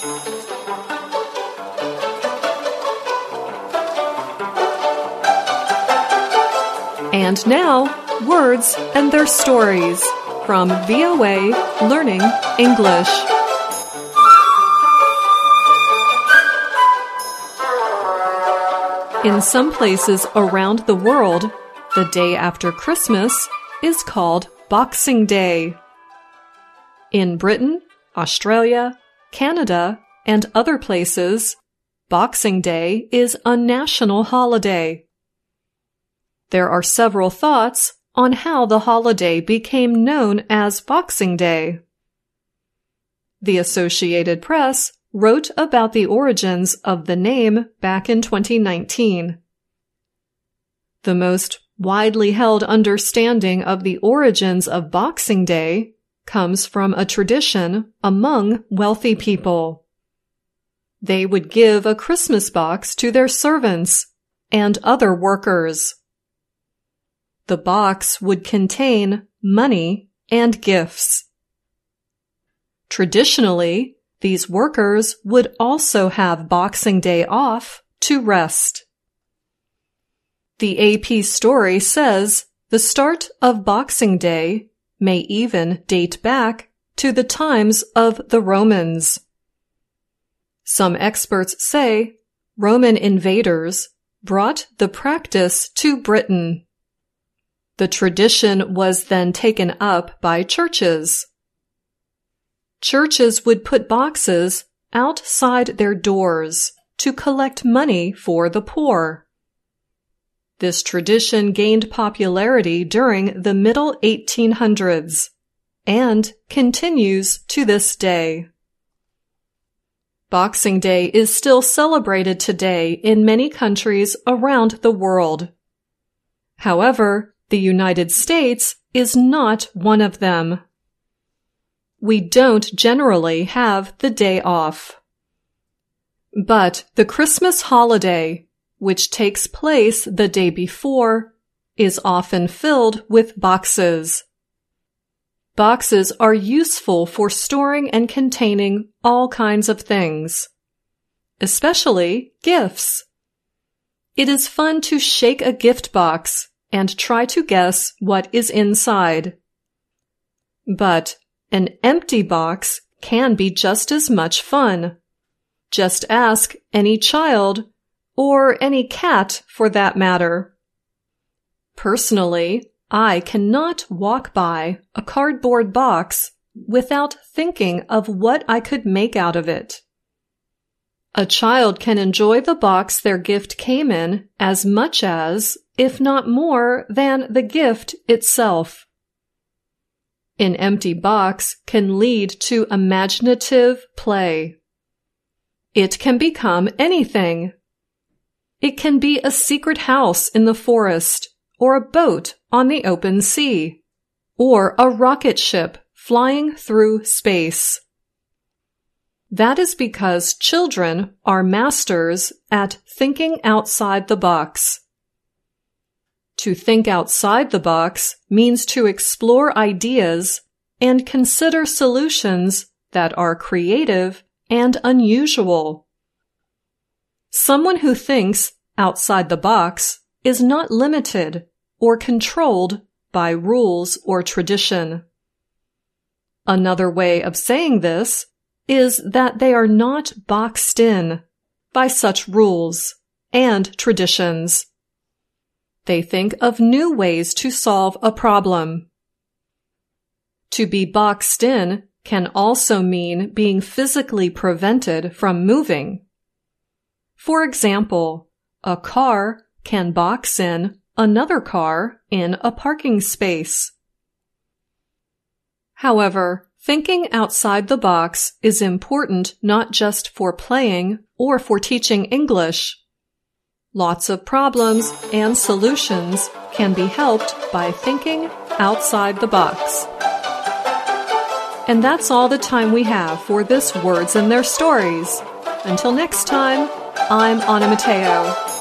And now, words and their stories from VOA Learning English. In some places around the world, the day after Christmas is called Boxing Day. In Britain, Australia, Canada, and other places, Boxing Day is a national holiday. There are several thoughts on how the holiday became known as Boxing Day. The Associated Press wrote about the origins of the name back in 2019. The most widely held understanding of the origins of Boxing Day comes from a tradition among wealthy people. They would give a Christmas box to their servants and other workers. The box would contain money and gifts. Traditionally, these workers would also have Boxing Day off to rest. The AP story says the start of Boxing Day may even date back to the times of the Romans. Some experts say Roman invaders brought the practice to Britain. The tradition was then taken up by churches. Churches would put boxes outside their doors to collect money for the poor. This tradition gained popularity during the middle 1800s and continues to this day. Boxing Day is still celebrated today in many countries around the world. However, the United States is not one of them. We don't generally have the day off. But the Christmas holiday, which takes place the day before, is often filled with boxes. Boxes are useful for storing and containing all kinds of things, especially gifts. It is fun to shake a gift box and try to guess what is inside. But an empty box can be just as much fun. Just ask any child, or any cat for that matter. Personally, I cannot walk by a cardboard box without thinking of what I could make out of it. A child can enjoy the box their gift came in as much as, if not more, than the gift itself. An empty box can lead to imaginative play. It can become anything. It can be a secret house in the forest, or a boat on the open sea, or a rocket ship flying through space. That is because children are masters at thinking outside the box. To think outside the box means to explore ideas and consider solutions that are creative and unusual. Someone who thinks outside the box is not limited or controlled by rules or tradition. Another way of saying this is that they are not boxed in by such rules and traditions. They think of new ways to solve a problem. To be boxed in can also mean being physically prevented from moving. For example, a car can box in another car in a parking space. However, thinking outside the box is important not just for playing or for teaching English. Lots of problems and solutions can be helped by thinking outside the box. And that's all the time we have for this Words and Their Stories. Until next time, I'm Anna Mateo.